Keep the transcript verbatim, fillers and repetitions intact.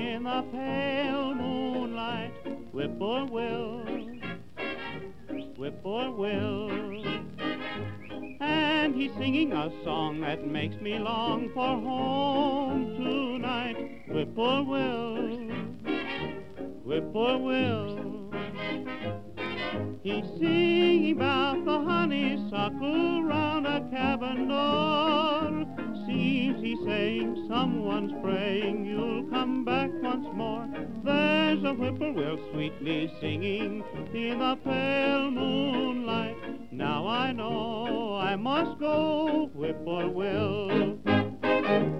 in the pale moonlight. Whippoorwill, whippoorwill. And he's singing a song that makes me long for home tonight. Whippoorwill, whippoorwill. He's singing about the honeysuckle round a cabin door. Seems he's saying someone's praying you'll come back once more. There's a whippoorwill sweetly singing in the pale moonlight. Now I know I must go, whippoorwill.